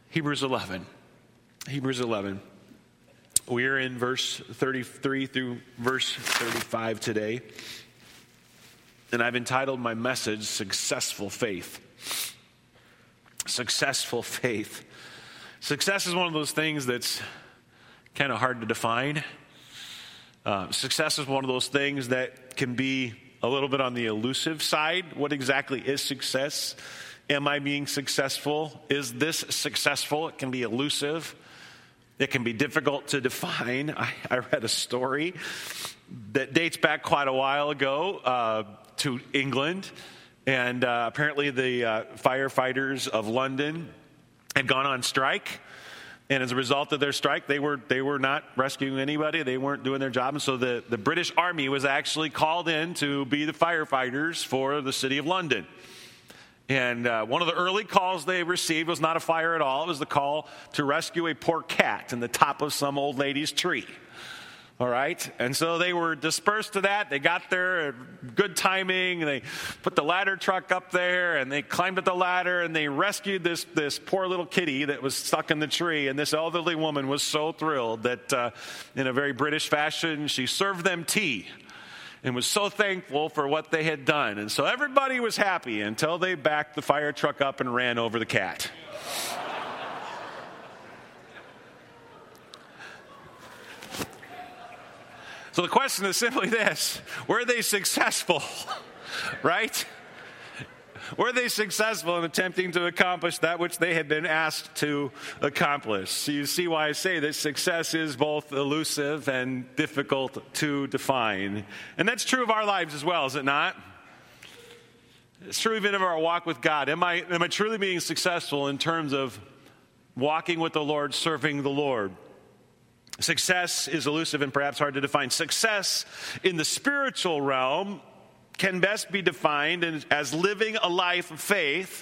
Hebrews 11. Hebrews 11. We are in verse 33 through verse 35 today. And I've entitled my message, Successful Faith. Successful faith. Success is one of those things that's kind of hard to define. Success is one of those things that can be a little bit on the elusive side. What exactly is success? Am I being successful? Is this successful? It can be elusive. It can be difficult to define. I read a story that dates back quite a while ago to England. And apparently the firefighters of London had gone on strike. And as a result of their strike, they were not rescuing anybody. They weren't doing their job. And so the British Army was actually called in to be the firefighters for the city of London. And one of the early calls they received was not a fire at all. It was the call to rescue a poor cat in the top of some old lady's tree. All right? And so they were dispersed to that. They got there, good timing. They put the ladder truck up there, and they climbed up the ladder, and they rescued this poor little kitty that was stuck in the tree. And this elderly woman was so thrilled that in a very British fashion, she served them tea and was so thankful for what they had done. And so everybody was happy until they backed the fire truck up and ran over the cat. So the question is simply this: were they successful? Right? Were they successful in attempting to accomplish that which they had been asked to accomplish? So you see why I say that success is both elusive and difficult to define. And that's true of our lives as well, is it not? It's true even of our walk with God. Am I truly being successful in terms of walking with the Lord, serving the Lord? Success is elusive and perhaps hard to define. Success in the spiritual realm can best be defined as living a life of faith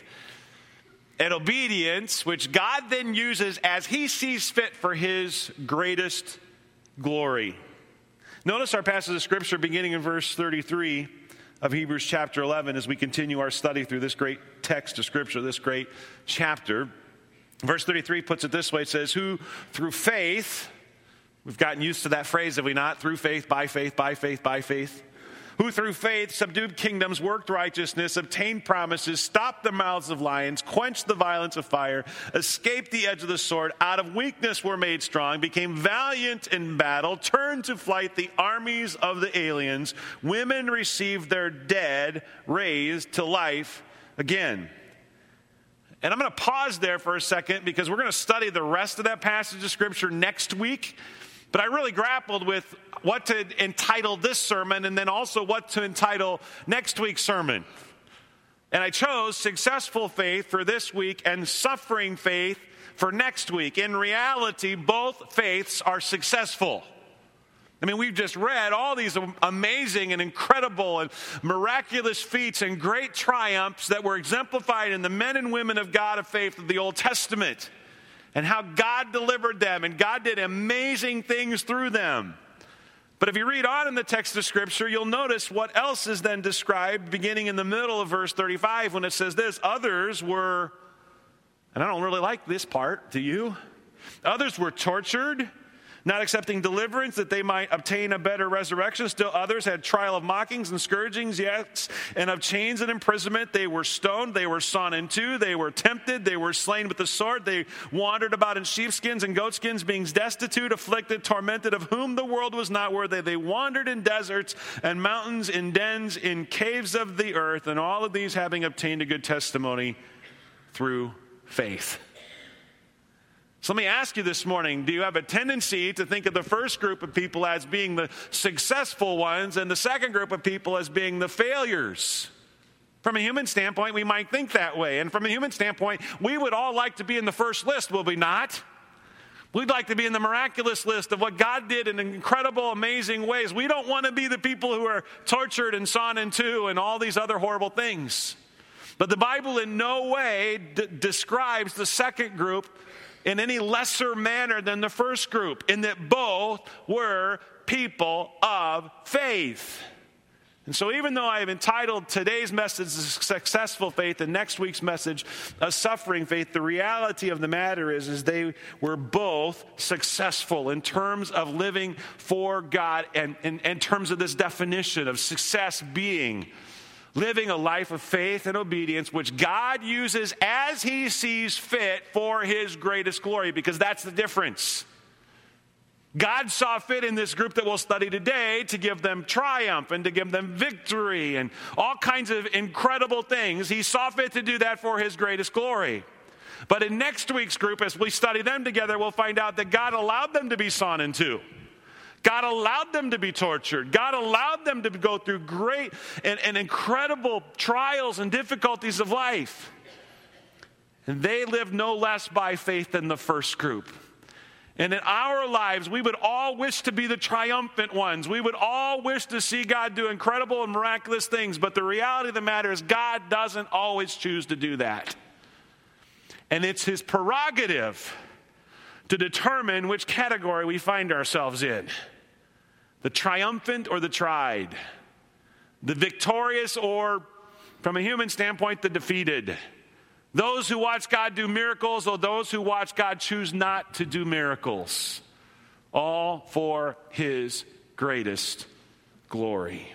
and obedience, which God then uses as He sees fit for His greatest glory. Notice our passage of Scripture beginning in verse 33 of Hebrews chapter 11 as we continue our study through this great text of Scripture, this great chapter. Verse 33 puts it this way. It says, who through faith, we've gotten used to that phrase, have we not? Through faith, by faith, by faith, by faith. Who through faith subdued kingdoms, worked righteousness, obtained promises, stopped the mouths of lions, quenched the violence of fire, escaped the edge of the sword, out of weakness were made strong, became valiant in battle, turned to flight the armies of the aliens. Women received their dead raised to life again. And I'm going to pause there for a second because we're going to study the rest of that passage of Scripture next week. But I really grappled with what to entitle this sermon and then also what to entitle next week's sermon. And I chose successful faith for this week and suffering faith for next week. In reality, both faiths are successful. I mean, we've just read all these amazing and incredible and miraculous feats and great triumphs that were exemplified in the men and women of God of faith of the Old Testament. And how God delivered them, and God did amazing things through them. But if you read on in the text of Scripture, you'll notice what else is then described beginning in the middle of verse 35 when it says this: others were, and I don't really like this part, do you? Others were tortured, not accepting deliverance that they might obtain a better resurrection. Still others had trial of mockings and scourgings, yes, and of chains and imprisonment. They were stoned, they were sawn in two, they were tempted, they were slain with the sword. They wandered about in sheepskins and goatskins, being destitute, afflicted, tormented, of whom the world was not worthy. They wandered in deserts and mountains, in dens, in caves of the earth, and all of these having obtained a good testimony through faith. So let me ask you this morning, do you have a tendency to think of the first group of people as being the successful ones and the second group of people as being the failures? From a human standpoint, we might think that way. And from a human standpoint, we would all like to be in the first list, will we not? We'd like to be in the miraculous list of what God did in incredible, amazing ways. We don't want to be the people who are tortured and sawn in two and all these other horrible things. But the Bible in no way describes the second group in any lesser manner than the first group, in that both were people of faith. And so even though I have entitled today's message Successful Faith and next week's message A Suffering Faith, the reality of the matter is they were both successful in terms of living for God and in terms of this definition of success being living a life of faith and obedience, which God uses as he sees fit for his greatest glory, because that's the difference. God saw fit in this group that we'll study today to give them triumph and to give them victory and all kinds of incredible things. He saw fit to do that for his greatest glory. But in next week's group, as we study them together, we'll find out that God allowed them to be sawn in two. God allowed them to be tortured. God allowed them to go through great and incredible trials and difficulties of life. And they lived no less by faith than the first group. And in our lives, we would all wish to be the triumphant ones. We would all wish to see God do incredible and miraculous things. But the reality of the matter is God doesn't always choose to do that. And it's his prerogative to determine which category we find ourselves in. The triumphant or the tried. The victorious or, from a human standpoint, the defeated. Those who watch God do miracles or those who watch God choose not to do miracles. All for his greatest glory.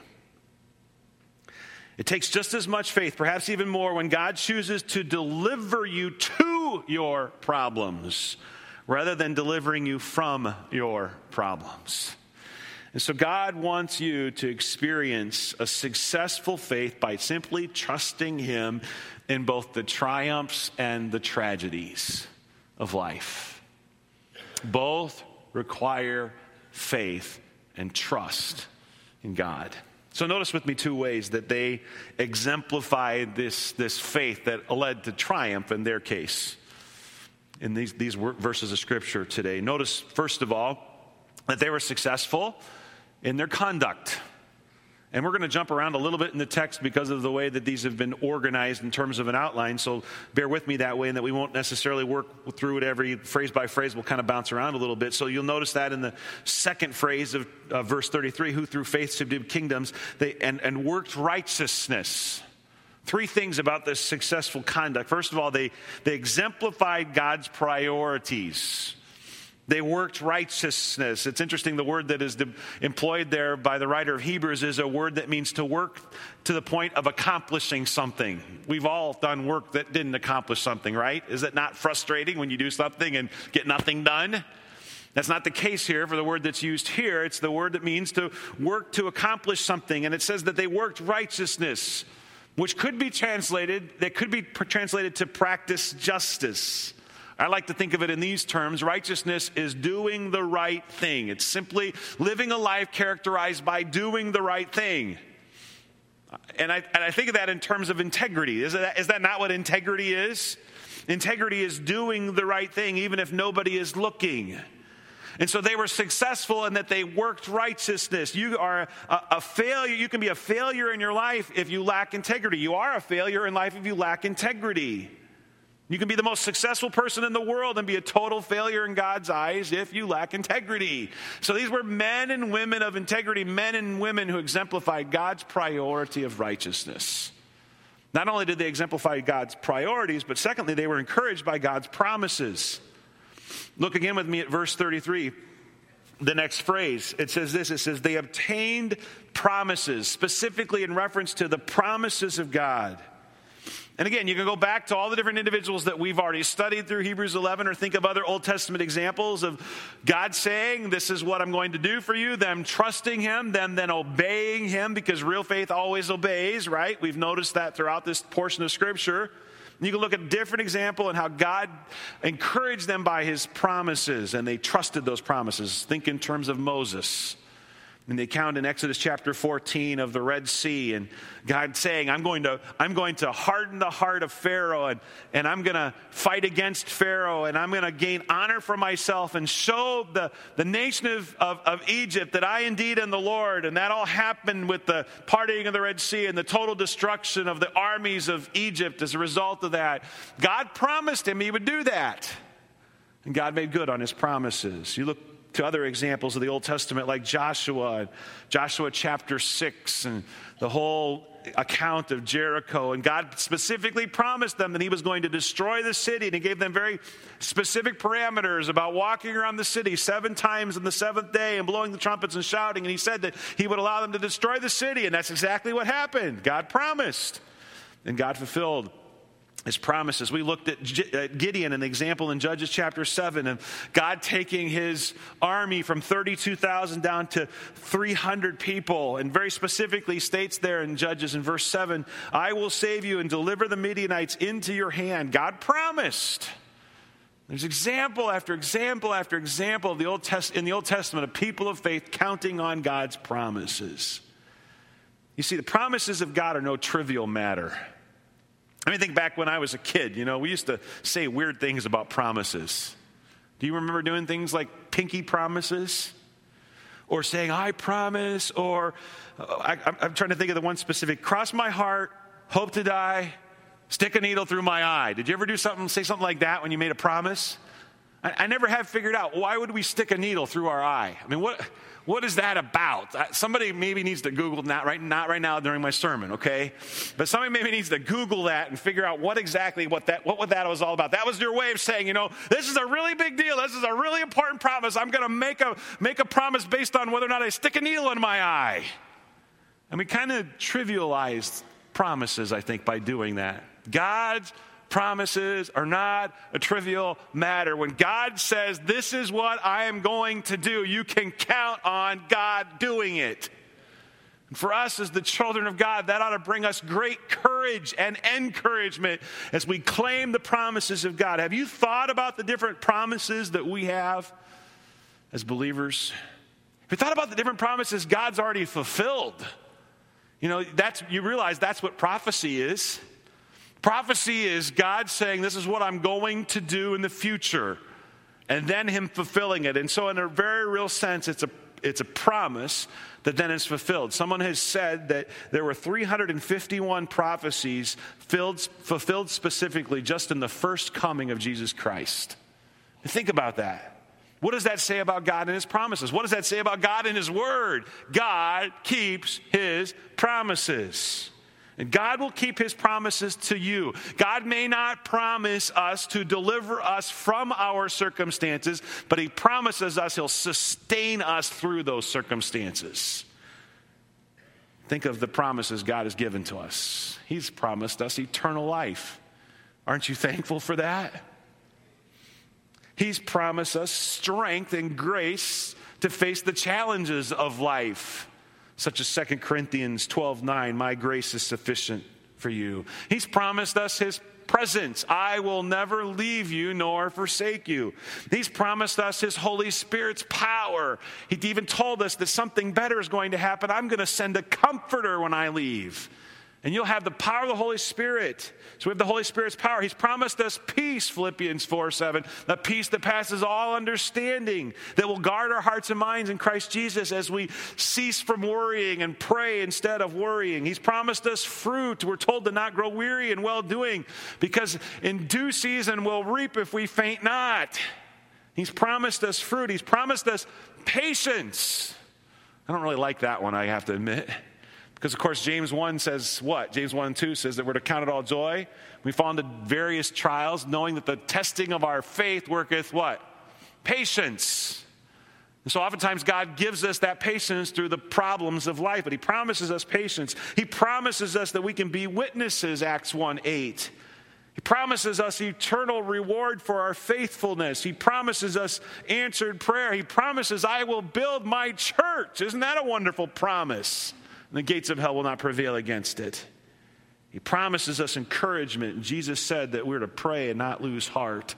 It takes just as much faith, perhaps even more, when God chooses to deliver you to your problems rather than delivering you from your problems. And so God wants you to experience a successful faith by simply trusting him in both the triumphs and the tragedies of life. Both require faith and trust in God. So notice with me two ways that they exemplified this faith that led to triumph in their case in these verses of Scripture today. Notice, first of all, that they were successful in their conduct. And we're going to jump around a little bit in the text because of the way that these have been organized in terms of an outline. So bear with me that way, and that we won't necessarily work through it every phrase by phrase. We'll kind of bounce around a little bit. So you'll notice that in the second phrase of verse 33, who through faith subdued kingdoms and worked righteousness. Three things about this successful conduct. First of all, they exemplified God's priorities. They worked righteousness. It's interesting, the word that is employed there by the writer of Hebrews is a word that means to work to the point of accomplishing something. We've all done work that didn't accomplish something, right? Is it not frustrating when you do something and get nothing done? That's not the case here for the word that's used here. It's the word that means to work to accomplish something. And it says that they worked righteousness, which could be translated to practice justice. I like to think of it in these terms. Righteousness is doing the right thing. It's simply living a life characterized by doing the right thing. And I think of that in terms of integrity. Is that not what integrity is? Integrity is doing the right thing even if nobody is looking. And so they were successful in that they worked righteousness. You are a failure. You can be a failure in your life if you lack integrity. You are a failure in life if you lack integrity. You can be the most successful person in the world and be a total failure in God's eyes if you lack integrity. So these were men and women of integrity, men and women who exemplified God's priority of righteousness. Not only did they exemplify God's priorities, but secondly, they were encouraged by God's promises. Look again with me at verse 33, the next phrase. It says this, it says, they obtained promises, specifically in reference to the promises of God. And again, you can go back to all the different individuals that we've already studied through Hebrews 11 or think of other Old Testament examples of God saying, this is what I'm going to do for you, them trusting him, them then obeying him, because real faith always obeys, right? We've noticed that throughout this portion of Scripture. You can look at a different example and how God encouraged them by his promises, and they trusted those promises. Think in terms of Moses. In the account in Exodus chapter 14 of the Red Sea, and God saying, I'm going to harden the heart of Pharaoh, and I'm going to fight against Pharaoh, and I'm going to gain honor for myself and show the nation of Egypt that I indeed am the Lord. And that all happened with the parting of the Red Sea and the total destruction of the armies of Egypt as a result of that. God promised him he would do that. And God made good on his promises. You look to other examples of the Old Testament like Joshua chapter 6, and the whole account of Jericho. And God specifically promised them that he was going to destroy the city, and he gave them very specific parameters about walking around the city 7 times on the 7th day and blowing the trumpets and shouting. And he said that he would allow them to destroy the city, and that's exactly what happened. God promised, and God fulfilled his promises. We looked at Gideon, an example in Judges chapter 7, and God taking his army from 32,000 down to 300 people, and very specifically states there in Judges in verse 7, I will save you and deliver the Midianites into your hand. God promised. There's example after example after example of in the Old Testament of people of faith counting on God's promises. You see, the promises of God are no trivial matter. I mean, think back when I was a kid, we used to say weird things about promises. Do you remember doing things like pinky promises? Or saying, I promise, or I'm trying to think of the one specific, cross my heart, hope to die, stick a needle through my eye. Did you ever say something like that when you made a promise? I never have figured out, why would we stick a needle through our eye? I mean, what is that about? Somebody maybe needs to Google that, not right now during my sermon, okay? But somebody maybe needs to Google that and figure out what that was all about. That was your way of saying, this is a really big deal. This is a really important promise. I'm going to make a promise based on whether or not I stick a needle in my eye. And we kind of trivialized promises, I think, by doing that. God's promises are not a trivial matter. When God says, this is what I am going to do, you can count on God doing it. And for us as the children of God, that ought to bring us great courage and encouragement as we claim the promises of God. Have you thought about the different promises that we have as believers? Have you thought about the different promises God's already fulfilled? You realize that's what prophecy is. Prophecy is God saying, this is what I'm going to do in the future, and then him fulfilling it. And so in a very real sense, it's a promise that then is fulfilled. Someone has said that there were 351 prophecies fulfilled specifically just in the first coming of Jesus Christ. Think about that. What does that say about God and his promises? What does that say about God and his word? God keeps his promises. And God will keep his promises to you. God may not promise us to deliver us from our circumstances, but he promises us he'll sustain us through those circumstances. Think of the promises God has given to us. He's promised us eternal life. Aren't you thankful for that? He's promised us strength and grace to face the challenges of life, such as 2 Corinthians 12:9, my grace is sufficient for you. He's promised us his presence. I will never leave you nor forsake you. He's promised us his Holy Spirit's power. He even told us that something better is going to happen. I'm going to send a comforter when I leave. And you'll have the power of the Holy Spirit. So we have the Holy Spirit's power. He's promised us peace, Philippians 4:7, the peace that passes all understanding, that will guard our hearts and minds in Christ Jesus as we cease from worrying and pray instead of worrying. He's promised us fruit. We're told to not grow weary in well-doing, because in due season we'll reap if we faint not. He's promised us fruit. He's promised us patience. I don't really like that one, I have to admit. Because, of course, James 1 says what? James 1:2 says that we're to count it all joy. We fall into various trials, knowing that the testing of our faith worketh what? Patience. And so oftentimes God gives us that patience through the problems of life, but he promises us patience. He promises us that we can be witnesses, Acts 1:8. He promises us eternal reward for our faithfulness. He promises us answered prayer. He promises, I will build my church. Isn't that a wonderful promise? And the gates of hell will not prevail against it. He promises us encouragement. Jesus said that we're to pray and not lose heart.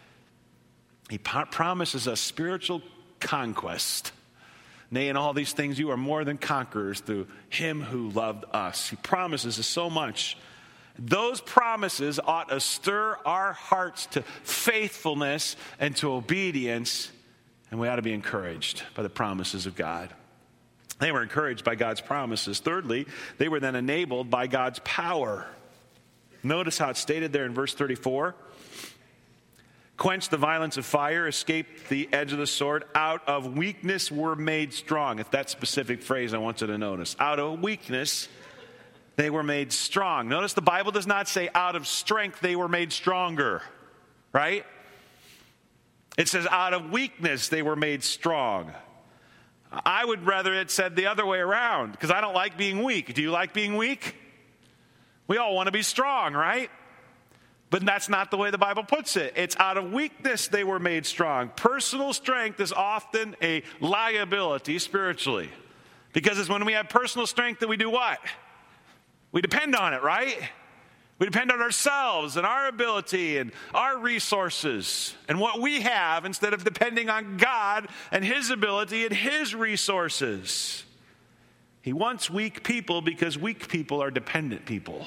He promises us spiritual conquest. Nay, in all these things you are more than conquerors through him who loved us. He promises us so much. Those promises ought to stir our hearts to faithfulness and to obedience, and we ought to be encouraged by the promises of God. They were encouraged by God's promises. Thirdly, they were then enabled by God's power. Notice how it's stated there in verse 34. quenched the violence of fire, escaped the edge of the sword. Out of weakness were made strong. It's that specific phrase I want you to notice. Out of weakness, they were made strong. Notice the Bible does not say out of strength they were made stronger, right? It says out of weakness they were made strong. I would rather it said the other way around, because I don't like being weak. Do you like being weak? We all want to be strong, right? But that's not the way the Bible puts it. It's out of weakness they were made strong. Personal strength is often a liability spiritually. Because it's when we have personal strength that we do what? We depend on it, right? We depend on ourselves and our ability and our resources and what we have instead of depending on God and His ability and His resources. He wants weak people because weak people are dependent people.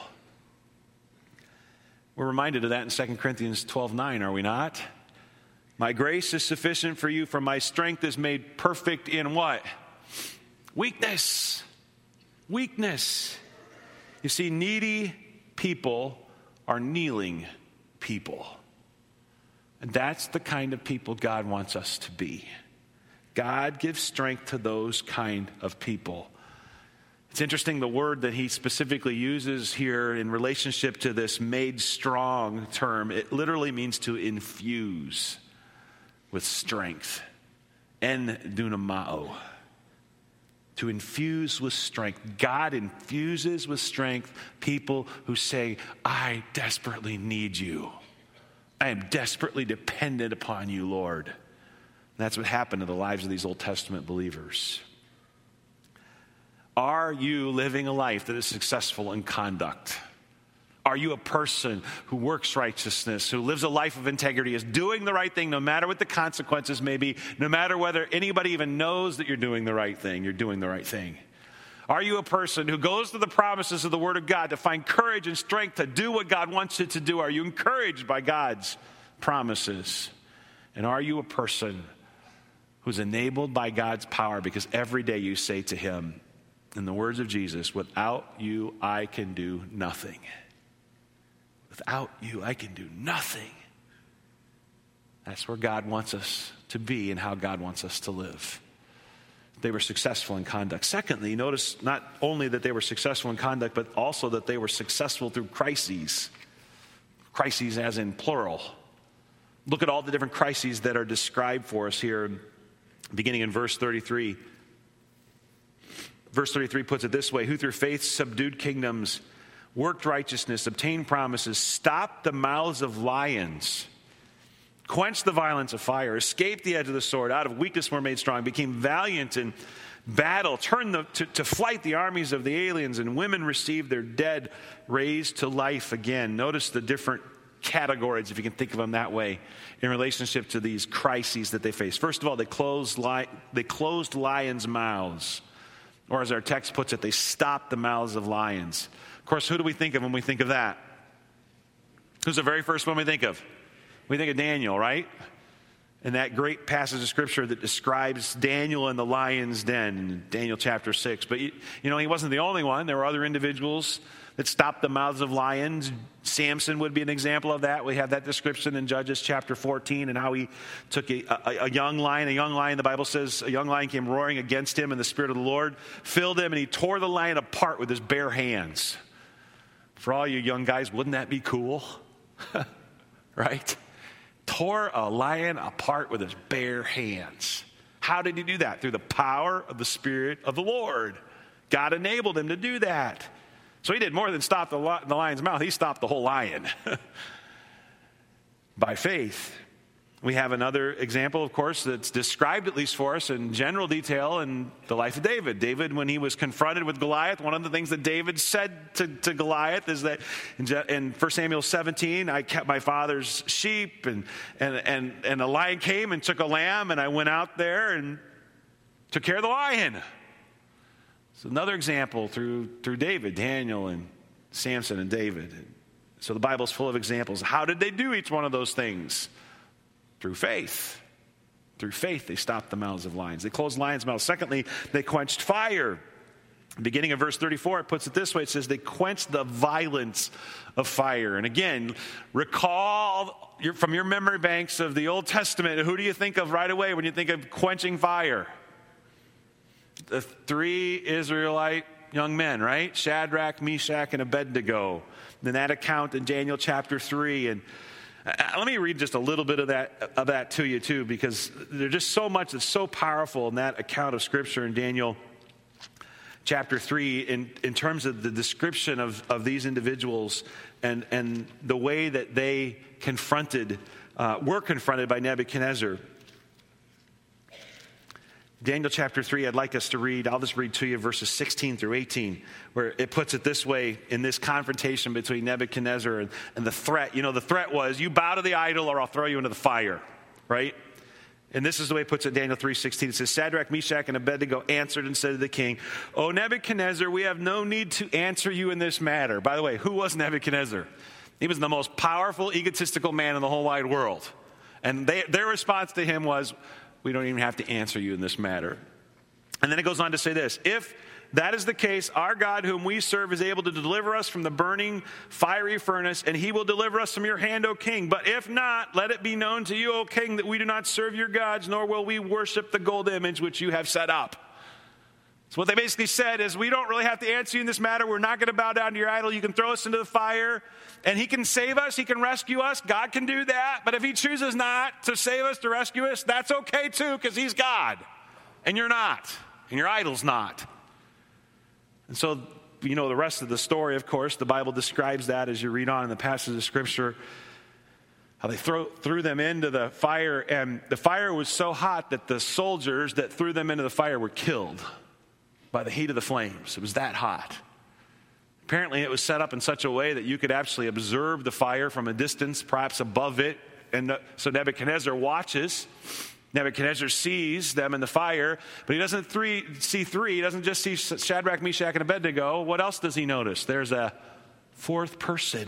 We're reminded of that in 2 Corinthians 12:9, are we not? My grace is sufficient for you, for my strength is made perfect in what? Weakness. Weakness. You see, needy people are kneeling people. And that's the kind of people God wants us to be. God gives strength to those kind of people. It's interesting, the word that he specifically uses here in relationship to this made strong term, it literally means to infuse with strength. En dunamao. To infuse with strength. God infuses with strength people who say, I desperately need you. I am desperately dependent upon you, Lord. And that's what happened to the lives of these Old Testament believers. Are you living a life that is successful in conduct? Are you a person who works righteousness, who lives a life of integrity, is doing the right thing no matter what the consequences may be, no matter whether anybody even knows that you're doing the right thing, you're doing the right thing? Are you a person who goes to the promises of the Word of God to find courage and strength to do what God wants you to do? Are you encouraged by God's promises? And are you a person who's enabled by God's power because every day you say to Him, in the words of Jesus, without you, I can do nothing. Without you, I can do nothing. That's where God wants us to be and how God wants us to live. They were successful in conduct. Secondly, notice not only that they were successful in conduct, but also that they were successful through crises. Crises as in plural. Look at all the different crises that are described for us here, beginning in verse 33. Verse 33 puts it this way: who through faith subdued kingdoms, worked righteousness, obtained promises, stopped the mouths of lions, quenched the violence of fire, escaped the edge of the sword, out of weakness were made strong, became valiant in battle, turned to flight the armies of the aliens, and women received their dead raised to life again. Notice the different categories, if you can think of them that way, in relationship to these crises that they face. First of all, they closed lions' mouths. Or as our text puts it, they stopped the mouths of lions. Of course, who do we think of when we think of that? Who's the very first one we think of? We think of Daniel, right? And that great passage of Scripture that describes Daniel in the lion's den in Daniel chapter 6. But, he wasn't the only one. There were other individuals that stopped the mouths of lions. Samson would be an example of that. We have that description in Judges chapter 14 and how he took a young lion. A young lion, the Bible says, a young lion came roaring against him, and the Spirit of the Lord filled him, and he tore the lion apart with his bare hands. For all you young guys, wouldn't that be cool? Right? Tore a lion apart with his bare hands. How did he do that? Through the power of the Spirit of the Lord. God enabled him to do that. So he did more than stop the lion's mouth. He stopped the whole lion by faith. We have another example, of course, that's described at least for us in general detail in the life of David. David, when he was confronted with Goliath, one of the things that David said to Goliath is that in 1 Samuel 17, I kept my father's sheep, and a lion came and took a lamb, and I went out there and took care of the lion. So another example through David, Daniel, and Samson, and David. So the Bible's full of examples. How did they do each one of those things? Through faith. Through faith, they stopped the mouths of lions. They closed lions' mouths. Secondly, they quenched fire. Beginning of verse 34, it puts it this way. It says, they quenched the violence of fire. And again, recall from your memory banks of the Old Testament, who do you think of right away when you think of quenching fire? The 3 Israelite young men, right? Shadrach, Meshach, and Abednego. Then that account in Daniel chapter 3. And let me read just a little bit of that to you too, because there's just so much that's so powerful in that account of Scripture in Daniel chapter 3 in terms of the description of these individuals and the way that they were confronted by Nebuchadnezzar. Daniel chapter 3, I'd like us to read, I'll just read to you verses 16 through 18, where it puts it this way in this confrontation between Nebuchadnezzar and the threat. You know, the threat was, you bow to the idol or I'll throw you into the fire, right? And this is the way it puts it in Daniel 3:16. It says, Shadrach, Meshach, and Abednego answered and said to the king, O Nebuchadnezzar, we have no need to answer you in this matter. By the way, who was Nebuchadnezzar? He was the most powerful, egotistical man in the whole wide world. And their response to him was, we don't even have to answer you in this matter. And then it goes on to say this, if that is the case, our God whom we serve is able to deliver us from the burning fiery furnace, and he will deliver us from your hand, O king. But if not, let it be known to you, O king, that we do not serve your gods, nor will we worship the gold image which you have set up. So what they basically said is, we don't really have to answer you in this matter. We're not going to bow down to your idol. You can throw us into the fire, and he can save us. He can rescue us. God can do that. But if he chooses not to save us, to rescue us, that's okay too, because he's God, and you're not, and your idol's not. And so, you know the rest of the story, of course. The Bible describes that as you read on in the passage of Scripture, how they threw them into the fire, and the fire was so hot that the soldiers that threw them into the fire were killed by the heat of the flames. It was that hot. Apparently, it was set up in such a way that you could actually observe the fire from a distance, perhaps above it. And so Nebuchadnezzar watches. Nebuchadnezzar sees them in the fire, but he doesn't see 3. He doesn't just see Shadrach, Meshach, and Abednego. What else does he notice? There's a 4th person,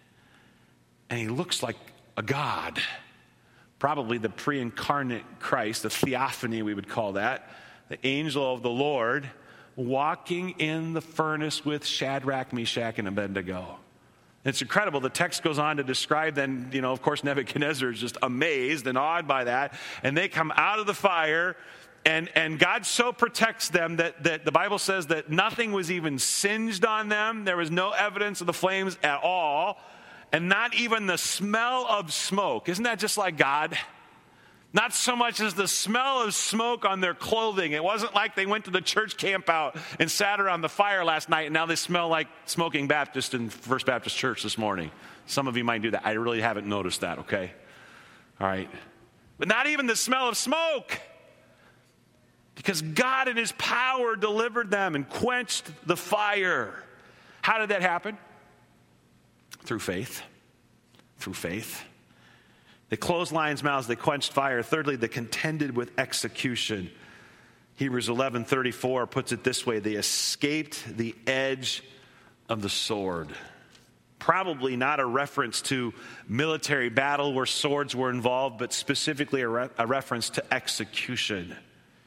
and he looks like a god, probably the pre-incarnate Christ, the theophany we would call that, the angel of the Lord, walking in the furnace with Shadrach, Meshach, and Abednego. It's incredible. The text goes on to describe then, you know, of course, Nebuchadnezzar is just amazed and awed by that. And they come out of the fire, and God so protects them that the Bible says that nothing was even singed on them. There was no evidence of the flames at all, and not even the smell of smoke. Isn't that just like God? Not so much as the smell of smoke on their clothing. It wasn't like they went to the church camp out and sat around the fire last night and now they smell like smoking Baptist in First Baptist Church this morning. Some of you might do that. I really haven't noticed that, okay? All right. But not even the smell of smoke. Because God in his power delivered them and quenched the fire. How did that happen? Through faith. Through faith. They closed lions' mouths, they quenched fire. Thirdly, they contended with execution. Hebrews 11:34 puts it this way, they escaped the edge of the sword. Probably not a reference to military battle where swords were involved, but specifically a reference to execution.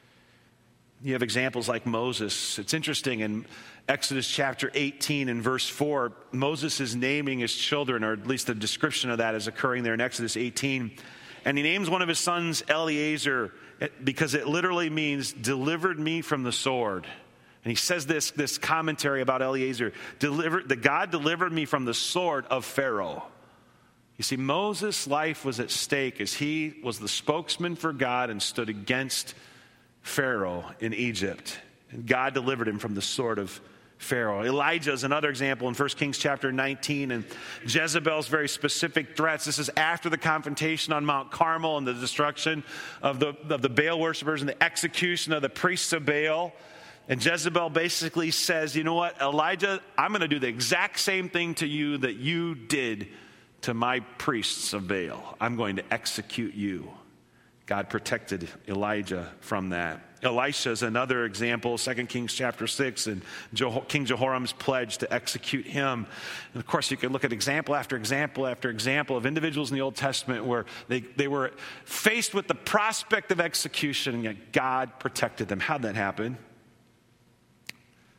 You have examples like Moses. It's interesting in Exodus chapter 18 and verse 4, Moses is naming his children, or at least a description of that is occurring there in Exodus 18. And he names one of his sons Eliezer because it literally means delivered me from the sword. And he says this commentary about Eliezer, God delivered me from the sword of Pharaoh. You see, Moses' life was at stake as he was the spokesman for God and stood against Pharaoh in Egypt. And God delivered him from the sword of Pharaoh. Elijah is another example in 1 Kings chapter 19, and Jezebel's very specific threats. This is after the confrontation on Mount Carmel and the destruction of the Baal worshipers and the execution of the priests of Baal. And Jezebel basically says, you know what, Elijah, I'm going to do the exact same thing to you that you did to my priests of Baal. I'm going to execute you. God protected Elijah from that. Elisha is another example, 2 Kings chapter 6, and King Jehoram's pledge to execute him. And of course, you can look at example after example after example of individuals in the Old Testament where they were faced with the prospect of execution, and yet God protected them. How'd that happen?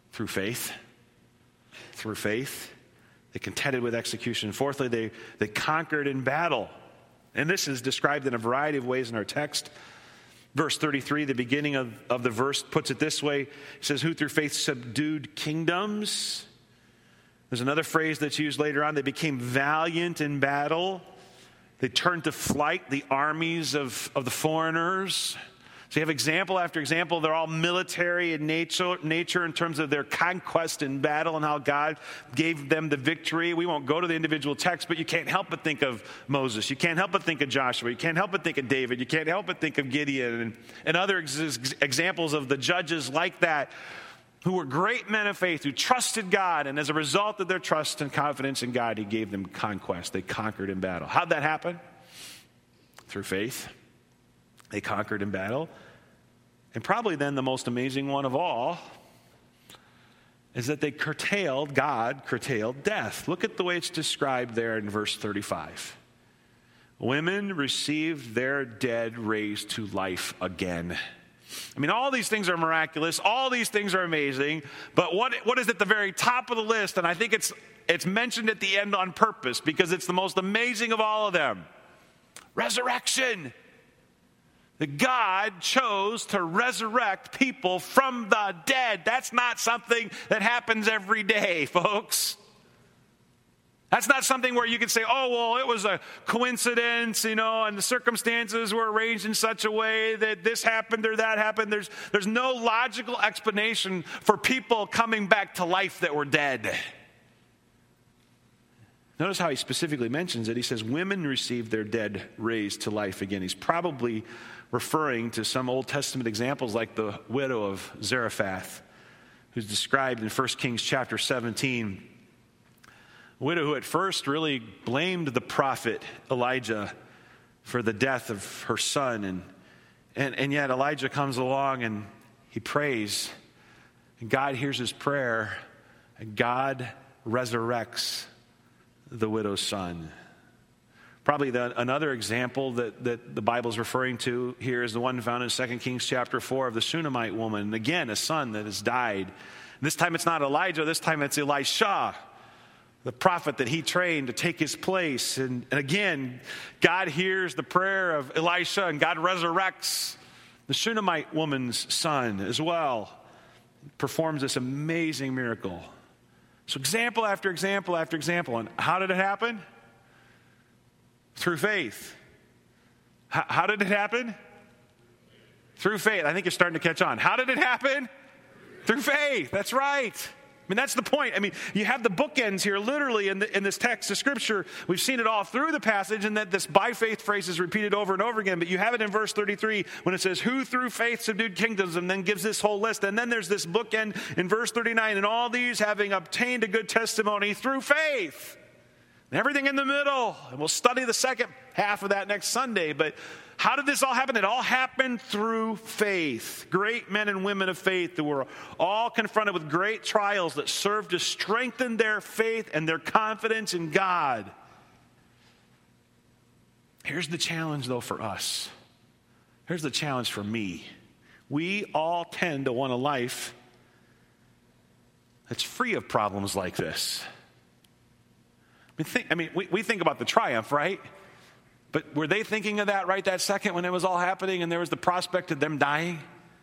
Through faith. Through faith. They contended with execution. Fourthly, they conquered in battle. And this is described in a variety of ways in our text. Verse 33, the beginning of the verse puts it this way. It says, who through faith subdued kingdoms. There's another phrase that's used later on. They became valiant in battle. They turned to flight the armies of the foreigners. So you have example after example. They're all military in nature in terms of their conquest in battle and how God gave them the victory. We won't go to the individual text, but you can't help but think of Moses. You can't help but think of Joshua. You can't help but think of David. You can't help but think of Gideon and other examples of the judges like that who were great men of faith, who trusted God. And as a result of their trust and confidence in God, he gave them conquest. They conquered in battle. How'd that happen? Through faith. They conquered in battle. And probably then the most amazing one of all is that God curtailed death. Look at the way it's described there in verse 35. Women received their dead raised to life again. I mean, all these things are miraculous. All these things are amazing. But what is at the very top of the list? And I think it's mentioned at the end on purpose because it's the most amazing of all of them. Resurrection. That God chose to resurrect people from the dead. That's not something that happens every day, folks. That's not something where you can say, oh, well, it was a coincidence, and the circumstances were arranged in such a way that this happened or that happened. There's no logical explanation for people coming back to life that were dead. Notice how he specifically mentions it. He says, women received their dead raised to life again. He's probably referring to some Old Testament examples like the widow of Zarephath, who's described in 1 Kings chapter 17. A widow who at first really blamed the prophet Elijah for the death of her son. And yet Elijah comes along and he prays. And God hears his prayer. And God resurrects the widow's son. Probably another example that the Bible is referring to here is the one found in 2 Kings chapter 4 of the Shunammite woman. And again, a son that has died. This time it's not Elijah. This time it's Elisha, the prophet that he trained to take his place. And again, God hears the prayer of Elisha and God resurrects the Shunammite woman's son as well. Performs this amazing miracle. So example after example after example. And how did it happen? Through faith. How did it happen? Through faith. I think you're starting to catch on. How did it happen? Through faith. That's right. I mean, that's the point. I mean, you have the bookends here literally in this text of Scripture. We've seen it all through the passage, and that this by faith phrase is repeated over and over again. But you have it in verse 33 when it says, who through faith subdued kingdoms, and then gives this whole list. And then there's this bookend in verse 39, and all these having obtained a good testimony through faith. And everything in the middle. And we'll study the second half of that next Sunday. But how did this all happen? It all happened through faith. Great men and women of faith that were all confronted with great trials that served to strengthen their faith and their confidence in God. Here's the challenge, though, for us. Here's the challenge for me. We all tend to want a life that's free of problems like this. We think about the triumph, right? But were they thinking of that right that second when it was all happening and there was the prospect of them dying?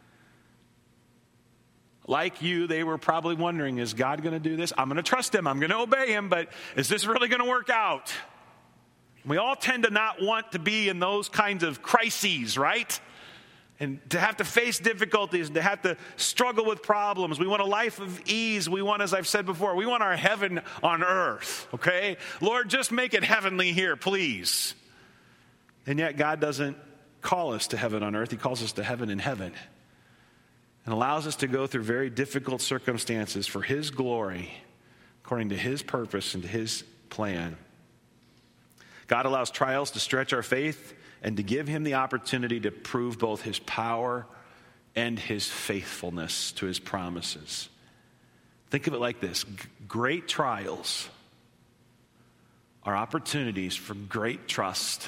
Like you, they were probably wondering, is God going to do this? I'm going to trust him. I'm going to obey him, but is this really going to work out? We all tend to not want to be in those kinds of crises, right? And to have to face difficulties, and to have to struggle with problems. We want a life of ease. We want, as I've said before, we want our heaven on earth, okay? Lord, just make it heavenly here, please. And yet God doesn't call us to heaven on earth. He calls us to heaven in heaven. And allows us to go through very difficult circumstances for his glory, according to his purpose and to his plan. God allows trials to stretch our faith and to give him the opportunity to prove both his power and his faithfulness to his promises. Think of it like this. Great trials are opportunities for great trust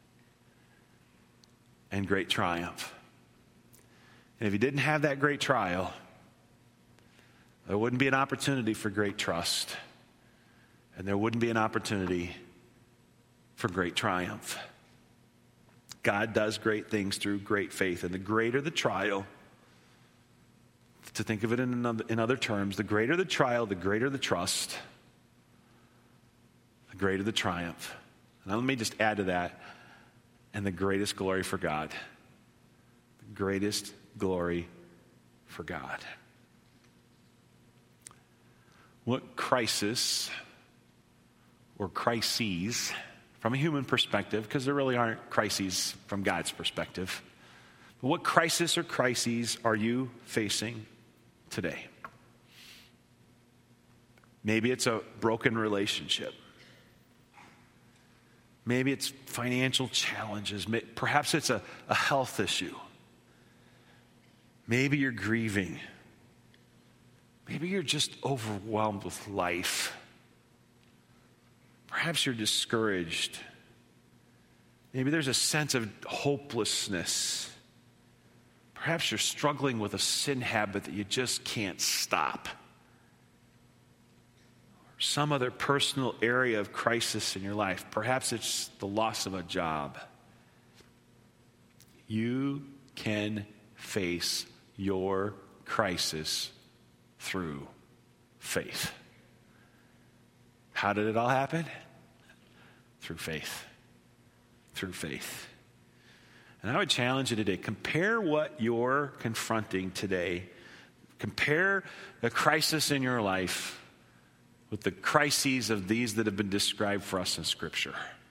and great triumph. And if you didn't have that great trial, there wouldn't be an opportunity for great trust, and there wouldn't be an opportunity for great triumph. God does great things through great faith, and the greater the trial, to think of it in other terms, the greater the trial, the greater the trust, the greater the triumph. Now let me just add to that, and the greatest glory for God. The greatest glory for God. What crisis or crises, from a human perspective, because there really aren't crises from God's perspective, but what crisis or crises are you facing today? Maybe it's a broken relationship. Maybe it's financial challenges. Perhaps it's a health issue. Maybe you're grieving. Maybe you're just overwhelmed with life. Perhaps you're discouraged. Maybe there's a sense of hopelessness. Perhaps you're struggling with a sin habit that you just can't stop. Or some other personal area of crisis in your life. Perhaps it's the loss of a job. You can face your crisis through faith. How did it all happen? Through faith. Through faith. And I would challenge you today, compare what you're confronting today. Compare the crisis in your life with the crises of these that have been described for us in Scripture.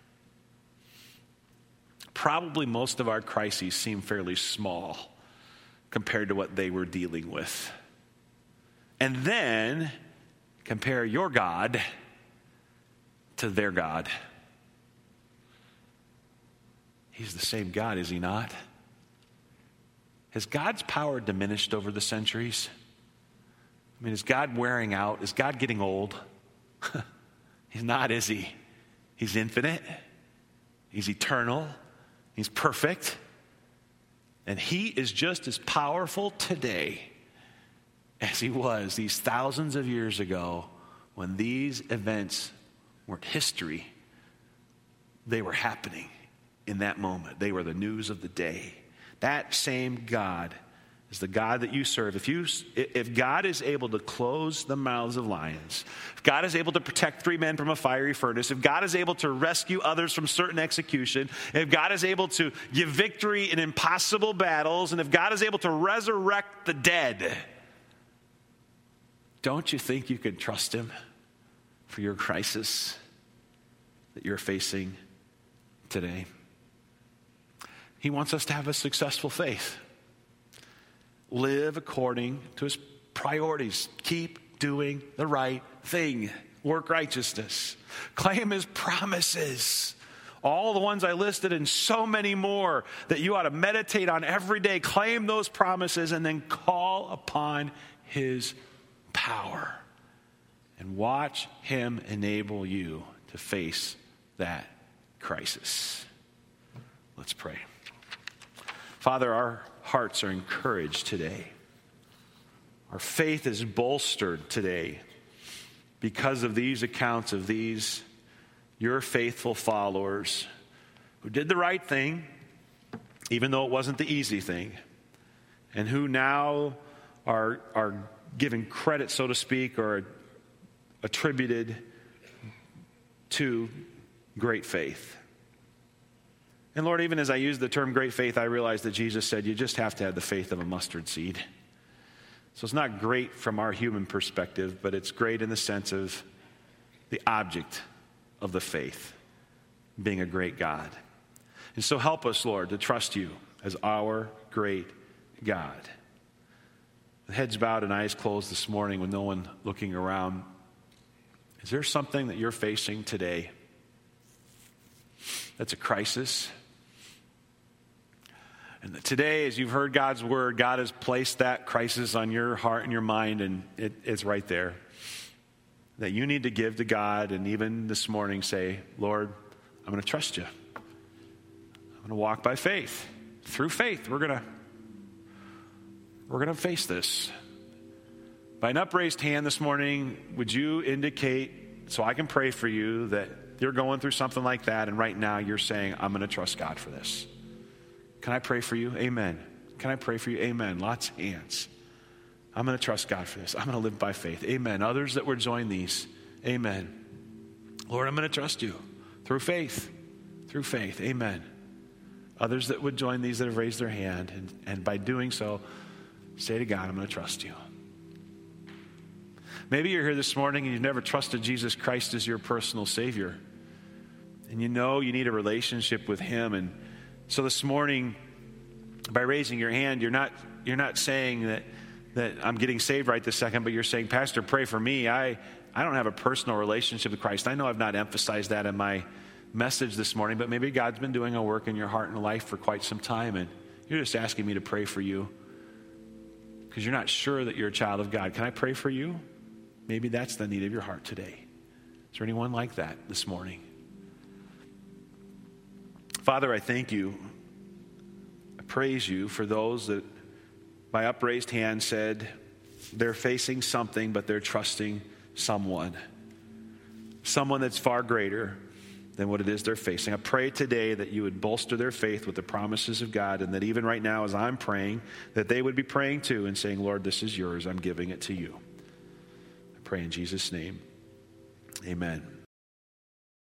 Probably most of our crises seem fairly small compared to what they were dealing with. And then compare your God to their God. He's the same God, is he not? Has God's power diminished over the centuries? I mean, is God wearing out? Is God getting old? He's not, is he? He's infinite. He's eternal. He's perfect. And he is just as powerful today as he was these thousands of years ago when these events weren't history. They were happening in that moment. They were the news of the day. That same God is the God that you serve. If God is able to close the mouths of lions, if God is able to protect 3 men from a fiery furnace, if God is able to rescue others from certain execution, if God is able to give victory in impossible battles, and if God is able to resurrect the dead, don't you think you can trust him for your crisis that you're facing today? He wants us to have a successful faith. Live according to his priorities. Keep doing the right thing. Work righteousness. Claim his promises. All the ones I listed and so many more that you ought to meditate on every day. Claim those promises and then call upon his power. And watch him enable you to face that crisis. Let's pray. Father, our hearts are encouraged today. Our faith is bolstered today because of these accounts of these, your faithful followers who did the right thing, even though it wasn't the easy thing, and who now are given credit, so to speak, or attributed to great faith. And Lord, even as I use the term great faith, I realize that Jesus said you just have to have the faith of a mustard seed. So it's not great from our human perspective, but it's great in the sense of the object of the faith being a great God. And so help us, Lord, to trust you as our great God. With heads bowed and eyes closed this morning with no one looking around, is there something that you're facing today that's a crisis? And today, as you've heard God's word, God has placed that crisis on your heart and your mind, and it's right there. That you need to give to God, and even this morning say, Lord, I'm going to trust you. I'm going to walk by faith. Through faith, we're going to face this. By an upraised hand this morning, would you indicate, so I can pray for you, that you're going through something like that, and right now you're saying, I'm going to trust God for this? Can I pray for you? Amen. Can I pray for you? Amen. Lots of hands. I'm going to trust God for this. I'm going to live by faith. Amen. Others that would join these, amen. Lord, I'm going to trust you through faith. Through faith. Amen. Others that would join these that have raised their hand, and by doing so, say to God, I'm going to trust you. Maybe you're here this morning and you've never trusted Jesus Christ as your personal Savior. And you know you need a relationship with Him. And so this morning, by raising your hand, you're not saying that I'm getting saved right this second, but you're saying, Pastor, pray for me. I don't have a personal relationship with Christ. I know I've not emphasized that in my message this morning, but maybe God's been doing a work in your heart and life for quite some time, and you're just asking me to pray for you because you're not sure that you're a child of God. Can I pray for you? Maybe that's the need of your heart today. Is there anyone like that this morning? Father, I thank you. I praise you for those that by upraised hand said they're facing something, but they're trusting someone that's far greater than what it is they're facing. I pray today that you would bolster their faith with the promises of God, and that even right now as I'm praying, that they would be praying too and saying, Lord, this is yours. I'm giving it to you. I pray in Jesus' name. Amen.